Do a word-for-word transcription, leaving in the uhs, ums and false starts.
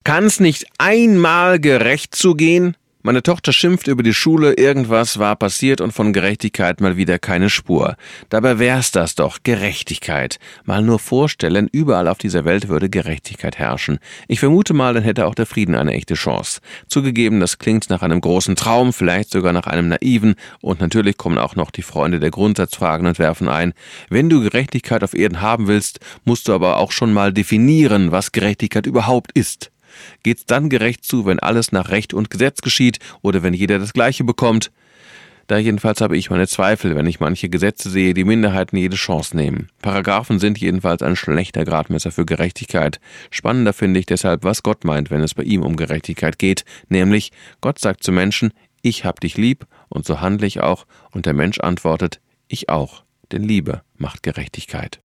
Kann's nicht einmal gerecht zugehen? Meine Tochter schimpft über die Schule, irgendwas war passiert und von Gerechtigkeit mal wieder keine Spur. Dabei wär's das doch, Gerechtigkeit. Mal nur vorstellen, überall auf dieser Welt würde Gerechtigkeit herrschen. Ich vermute mal, dann hätte auch der Frieden eine echte Chance. Zugegeben, das klingt nach einem großen Traum, vielleicht sogar nach einem naiven, und natürlich kommen auch noch die Freunde der Grundsatzfragen und werfen ein: Wenn du Gerechtigkeit auf Erden haben willst, musst du aber auch schon mal definieren, was Gerechtigkeit überhaupt ist. Geht's dann gerecht zu, wenn alles nach Recht und Gesetz geschieht oder wenn jeder das Gleiche bekommt? Da jedenfalls habe ich meine Zweifel, wenn ich manche Gesetze sehe, die Minderheiten jede Chance nehmen. Paragraphen sind jedenfalls ein schlechter Gradmesser für Gerechtigkeit. Spannender finde ich deshalb, was Gott meint, wenn es bei ihm um Gerechtigkeit geht, nämlich Gott sagt zu Menschen: Ich hab dich lieb und so handle ich auch, und der Mensch antwortet: Ich auch, denn Liebe macht Gerechtigkeit.